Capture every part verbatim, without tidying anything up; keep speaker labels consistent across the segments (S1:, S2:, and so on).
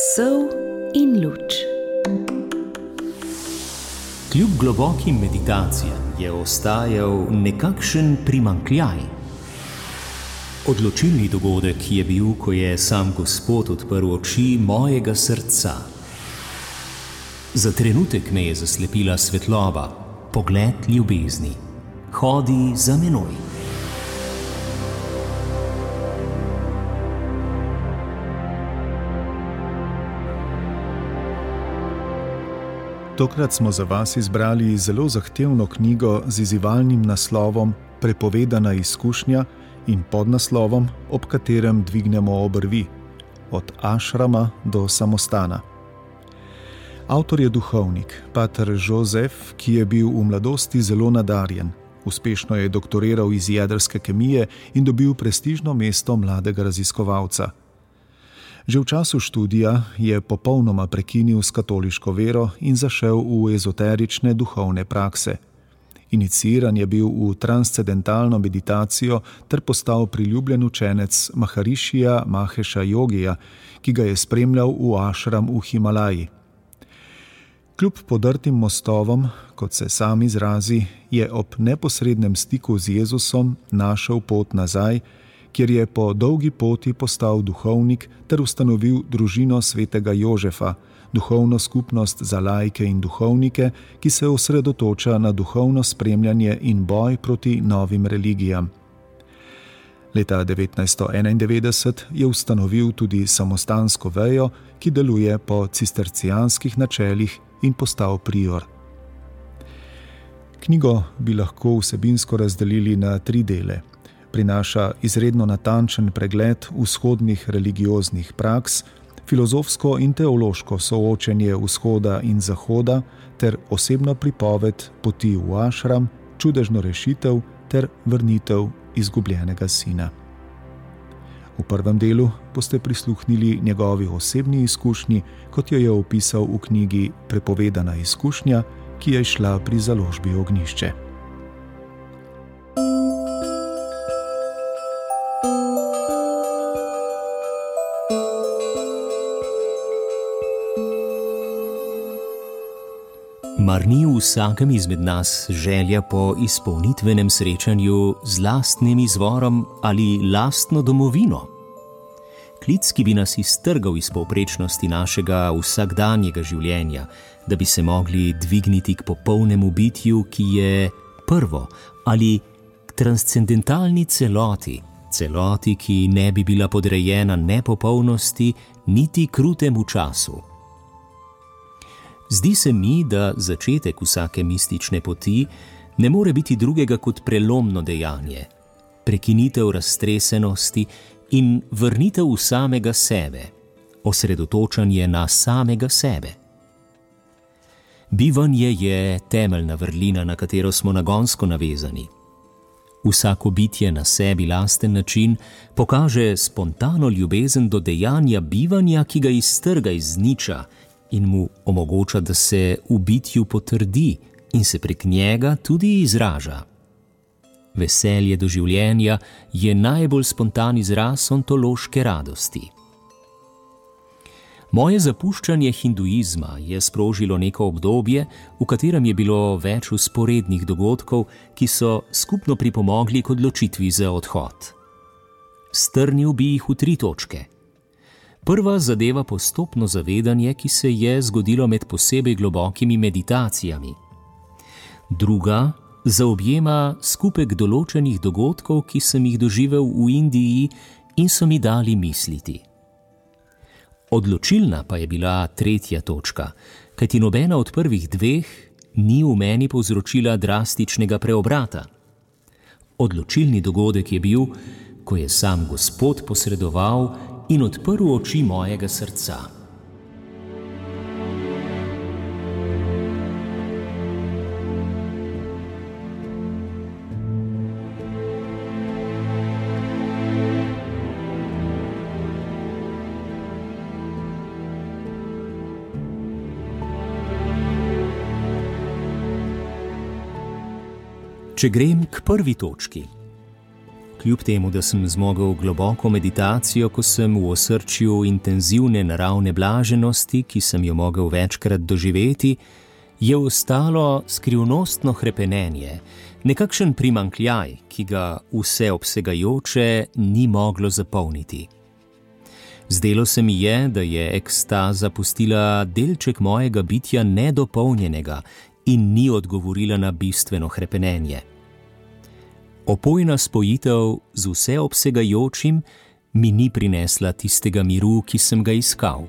S1: Sol in luč.
S2: Kljub globokim meditacijam je ostajal nekakšen primanjkljaj. Odločilni dogodek je bil, ko je sam Gospod odprl oči mojega srca. Za trenutek me je zaslepila svetloba, pogled ljubezni. Hodi za menoj.
S3: Tokrat smo za vas izbrali zelo zahtevno knjigo z izzivalnim naslovom Prepovedana izkušnja in podnaslovom, ob katerem dvignemo obrvi, od ašrama do samostana. Avtor je duhovnik, pater Jozef, ki je bil v mladosti zelo nadarjen. Uspešno je doktoriral iz jedrske kemije in dobil prestižno mesto mladega raziskovalca. Že v času študija je popolnoma prekinil s katoliško vero in zašel v ezoterične duhovne prakse. Iniciiran je bil v transcendentalno meditacijo ter postal priljubljen učenec Maharišija Maheša Jogija, ki ga je spremljal v ašram v Himalaji. Kljub podrtim mostovom, kot se sam izrazi, je ob neposrednem stiku z Jezusom našel pot nazaj, kjer je po dolgi poti postal duhovnik ter ustanovil družino svetega Jožefa, duhovno skupnost za laike in duhovnike, ki se osredotoča na duhovno spremljanje in boj proti novim religijam. Leta devetnajststo enaindevetdeset je ustanovil tudi samostansko vejo, ki deluje po cistercijanskih načelih in postal prior. Knjigo bi lahko vsebinsko razdelili na tri dele. Prinaša izredno natančen pregled vzhodnih religioznih praks, filozofsko in teološko soočenje vzhoda in zahoda ter osebno pripoved poti v ašram, čudežno rešitev ter vrnitev izgubljenega sina. V prvem delu boste prisluhnili njegovi osebni izkušnji, kot jo je opisal v knjigi Prepovedana izkušnja, ki je izšla pri založbi Ognjišče.
S2: Mar ni v vsakem izmed nas želja po izpolnitvenem srečanju z lastnim izvorom ali lastno domovino? Klic, ki bi nas iztrgal iz povprečnosti našega vsakdanjega življenja, da bi se mogli dvigniti k popolnemu bitju, ki je prvo, ali k transcendentalni celoti, celoti, ki ne bi bila podrejena nepopolnosti niti krutemu času. Zdi se mi, da začetek vsake mistične poti ne more biti drugega kot prelomno dejanje, prekinitev raztresenosti in vrnitev v samega sebe, osredotočanje na samega sebe. Bivanje je temeljna vrlina, na katero smo nagonsko navezani. Vsako bitje na sebi lasten način pokaže spontano ljubezen do dejanja bivanja, ki ga iztrga iz niča in mu omogoča, da se v bitju potrdi in se prek njega tudi izraža. Veselje do življenja je najbolj spontan izraz ontološke radosti. Moje zapuščanje hinduizma je sprožilo neko obdobje, v katerem je bilo več vzporednih dogodkov, ki so skupno pripomogli k odločitvi za odhod. Strnil bi jih v tri točke. Prva zadeva postopno zavedanje, ki se je zgodilo med posebej globokimi meditacijami. Druga zaobjema skupek določenih dogodkov, ki sem jih doživel v Indiji in so mi dali misliti. Odločilna pa je bila tretja točka, kajti nobena od prvih dveh ni v meni povzročila drastičnega preobrata. Odločilni dogodek je bil, ko je sam Gospod posredoval in odprl oči mojega srca. Če grem k prvi točki. kljub temu, da sem zmogel globoko meditacijo, ko sem v osrčju intenzivne naravne blaženosti, ki sem jo mogel večkrat doživeti, je ostalo skrivnostno hrepenenje, nekakšen primanjkljaj, ki ga vseobsegajoče ni moglo zapolniti. Zdelo se mi je, da je ekstaza pustila delček mojega bitja nedopolnjenega in ni odgovorila na bistveno hrepenenje. Opojna spojitev z vseobsegajočim mi ni prinesla tistega miru, ki sem ga iskal.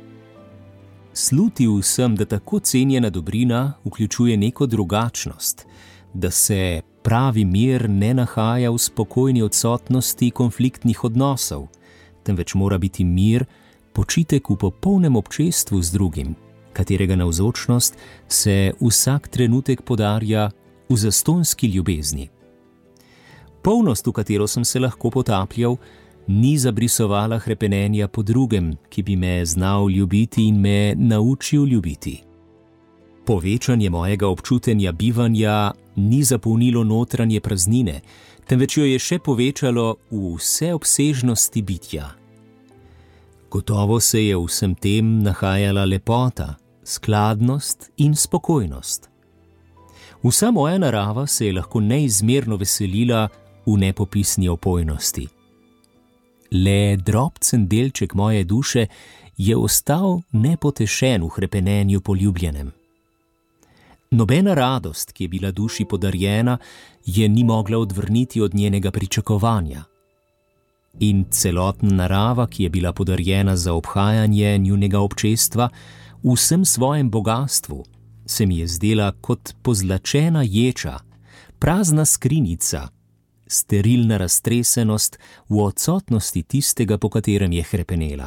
S2: Slutil sem, da tako cenjena dobrina vključuje neko drugačnost, da se pravi mir ne nahaja v spokojni odsotnosti konfliktnih odnosov, temveč mora biti mir počitek v popolnem občestvu z drugim, katerega navzočnost se vsak trenutek podarja v zastonjski ljubezni. Polnost, v katero sem se lahko potapljal, ni zabrisovala hrepenenja po drugem, ki bi me znal ljubiti in me naučil ljubiti. Povečanje mojega občutenja bivanja ni zapolnilo notranje praznine, temveč jo je še povečalo v vseobsežnosti bitja. Gotovo se je v vsem tem nahajala lepota, skladnost in spokojnost. Vsa moja narava se je lahko neizmerno veselila v nepopisni opojnosti. Le drobcen delček moje duše je ostal nepotešen v hrepenenju po ljubljenem. Nobena radost, ki je bila duši podarjena, je ni mogla odvrniti od njenega pričakovanja. In celotna narava, ki je bila podarjena za obhajanje njunega občestva, v vsem svojem bogastvu, se mi je zdela kot pozlačena ječa, prazna skrinjica, sterilna raztresenost v odsotnosti tistega, po katerem je hrepenela.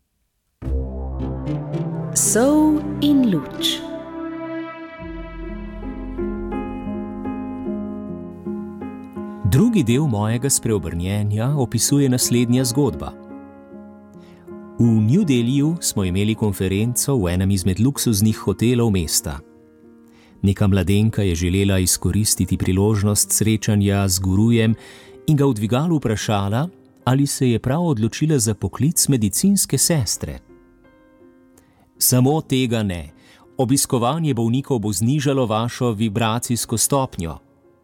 S1: Sol in luč.
S2: Drugi del mojega spreobrnjenja opisuje naslednja zgodba. V New Delhiju smo imeli konferenco v enem izmed luksuznih hotelov mesta. Neka mladenka je želela izkoristiti priložnost srečanja z gurujem in ga v dvigalu vprašala, ali se je prav odločila za poklic medicinske sestre. Samo tega ne. Obiskovanje bolnikov bo znižalo vašo vibracijsko stopnjo.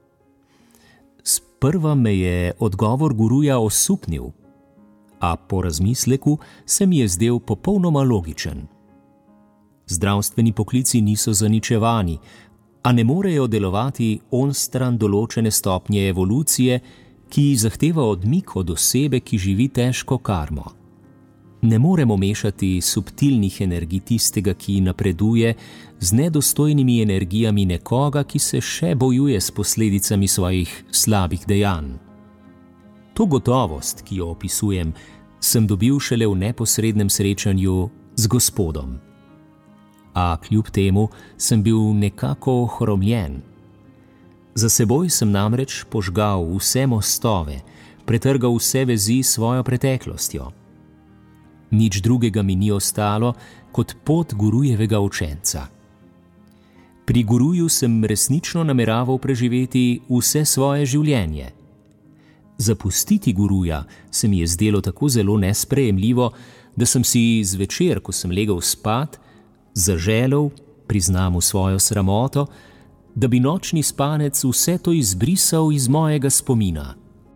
S2: Sprva me je odgovor guruja osupnil, a po razmisleku se mi je zdel popolnoma logičen. Zdravstveni poklici niso zaničevani, a ne morejo delovati onstran določene stopnje evolucije, ki zahteva odmik od osebe, ki živi težko karmo. Ne moremo mešati subtilnih energij tistega, ki napreduje, z nedostojnimi energijami nekoga, ki se še bojuje s posledicami svojih slabih dejanj. To gotovost, ki jo opisujem, sem dobil šele v neposrednem srečanju z Gospodom. A kljub temu sem bil nekako ohromljen. Za seboj sem namreč požgal vse mostove, pretrgal vse vezi s svojo preteklostjo. Nič drugega mi ni ostalo kot pot gurujevega učenca. Pri guruju sem resnično nameraval preživeti vse svoje življenje. Zapustiti guruja se mi je zdelo tako zelo nesprejemljivo, da sem si zvečer, ko sem legel spat, zaželel, priznam v svojo sramoto, da bi nočni spanec vse to izbrisal iz mojega spomina.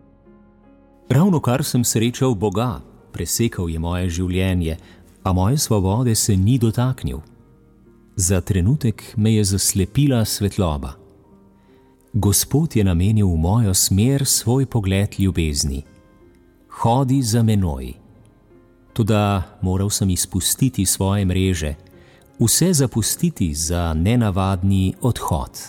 S2: Ravnokar sem srečal Boga, presekal je moje življenje, a moje svobode se ni dotaknil. Za trenutek me je zaslepila svetloba. Gospod je namenil v mojo smer svoj pogled ljubezni. Hodi za menoj. Toda moral sem izpustiti svoje mreže, vse zapustiti za nenavadni odhod.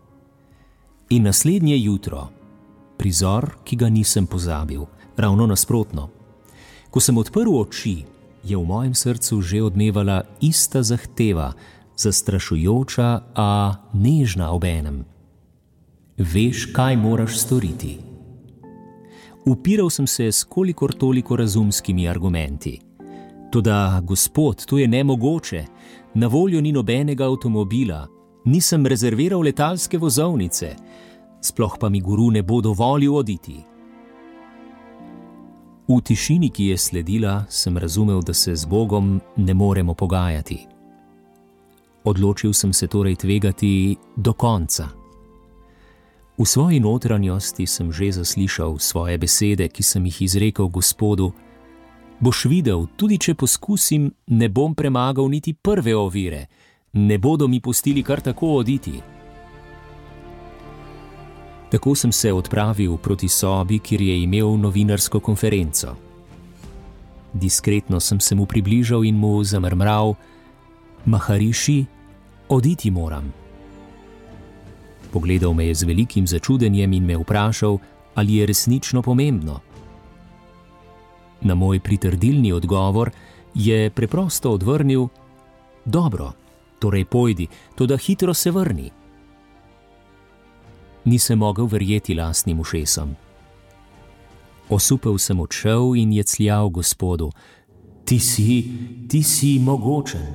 S2: In naslednje jutro, prizor, ki ga nisem pozabil, ravno nasprotno. Ko sem odprl oči, je v mojem srcu že odmevala ista zahteva, zastrašujoča, a nežna obenem. Veš, kaj moraš storiti. Upiral sem se s kolikor toliko razumskimi argumenti. Toda, Gospod, to je nemogoče. Na voljo ni nobenega avtomobila, nisem rezerviral letalske vozovnice, sploh pa mi guru ne bo dovolil oditi. V tišini, ki je sledila, sem razumel, da se z Bogom ne moremo pogajati. Odločil sem se torej tvegati do konca. V svoji notranjosti sem že zaslišal svoje besede, ki sem jih izrekel Gospodu: boš videl, tudi če poskusim, ne bom premagal niti prve ovire, ne bodo mi pustili kar tako oditi. Tako sem se odpravil proti sobi, kjer je imel novinarsko konferenco. Diskretno sem se mu približal in mu zamrmral: Mahariši, oditi moram. Pogledal me je z velikim začudenjem in me vprašal, ali je resnično pomembno. Na moj pritrdilni odgovor je preprosto odvrnil: dobro, torej pojdi, toda hitro se vrni. Nisem mogel verjeti lastnim ušesom. Osupel sem odšel in jecljal Gospodu: ti si, ti si mogočen.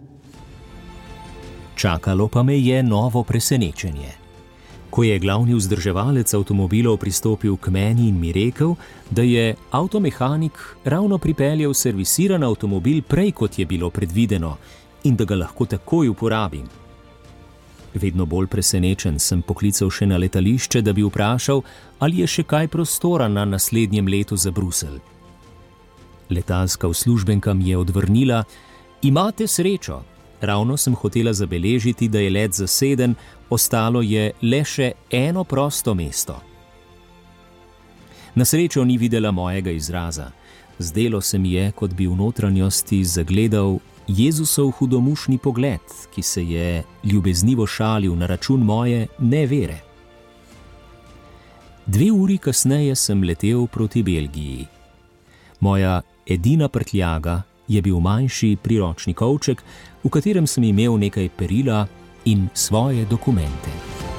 S2: Čakalo pa me je novo presenečenje. Ko je glavni vzdrževalec avtomobilov pristopil k meni in mi rekel, da je avtomehanik ravno pripeljal servisiran avtomobil prej, kot je bilo predvideno, in da ga lahko takoj uporabim. Vedno bolj presenečen sem poklical še na letališče, da bi vprašal, ali je še kaj prostora na naslednjem letu za Bruselj. Letalska uslužbenka mi je odvrnila: imate srečo, ravno sem hotela zabeležiti, da je let zaseden, ostalo je le še eno prosto mesto. Na srečo ni videla mojega izraza. Zdelo se mi je, kot bi v notranjosti zagledal Jezusov hudomušni pogled, ki se je ljubeznivo šalil na račun moje nevere. Dve uri kasneje sem letel proti Belgiji. Moja edina prtljaga je bil manjši priročni kovček, v katerem sem imel nekaj perila in svoje dokumente.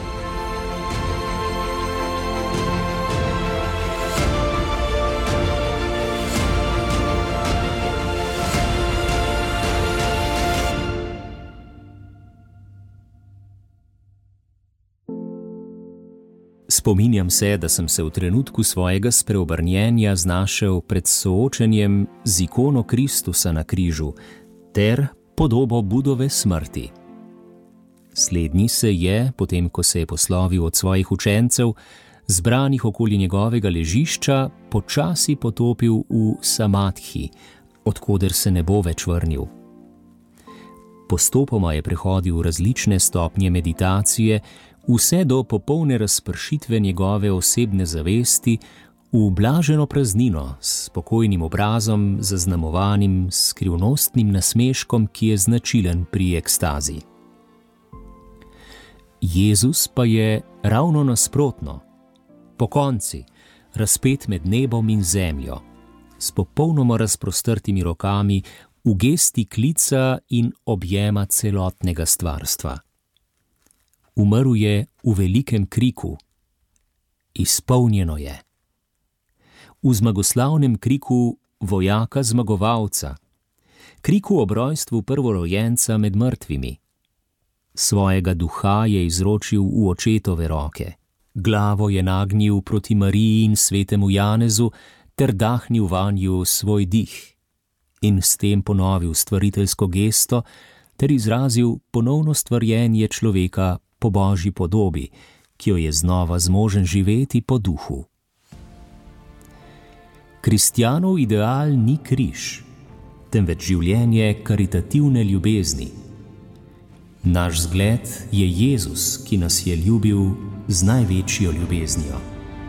S2: Spominjam se, da sem se v trenutku svojega spreobrnjenja znašel pred soočenjem z ikono Kristusa na križu ter podobo Budove smrti. Slednji se je, potem ko se je poslovil od svojih učencev, zbranih okoli njegovega ležišča, počasi potopil v samadhi, odkoder se ne bo več vrnil. Postopoma je prehodil različne stopnje meditacije, vse do popolne razpršitve njegove osebne zavesti v blaženo praznino s spokojnim obrazom, zaznamovanim s skrivnostnim nasmeškom, ki je značilen pri ekstazi. Jezus pa je ravno nasprotno, pokonci, razpet med nebom in zemljo, s popolnoma razprostrtimi rokami v gesti klica in objema celotnega stvarstva. Umrl je v velikem kriku. Izpolnjeno je. V zmagoslavnem kriku vojaka zmagovalca, kriku ob rojstvu prvorojenca med mrtvimi. Svojega duha je izročil v očetove roke, glavo je nagnil proti Mariji in svetemu Janezu ter dahnil vanju svoj dih in s tem ponovil stvariteljsko gesto ter izrazil ponovno stvarjenje človeka po Božji podobi, ki jo je znova zmožen živeti po duhu. Kristjanov ideal ni križ, temveč življenje karitativne ljubezni. Naš zgled je Jezus, ki nas je ljubil z največjo ljubeznijo.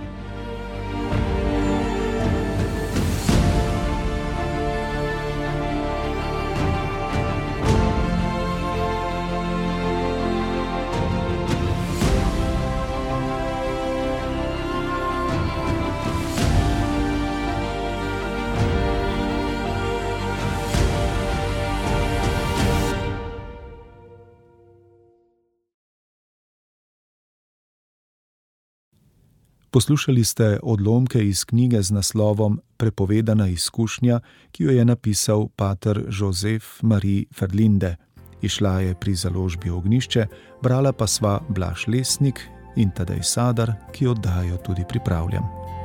S3: Poslušali ste odlomke iz knjige z naslovom Prepovedana izkušnja, ki jo je napisal pater Josef Marie Ferlinde. Izšla je pri založbi Ognjišče, brala pa sva Blaž Lesnik in Tadej Sadar, ki oddajo tudi pripravljam.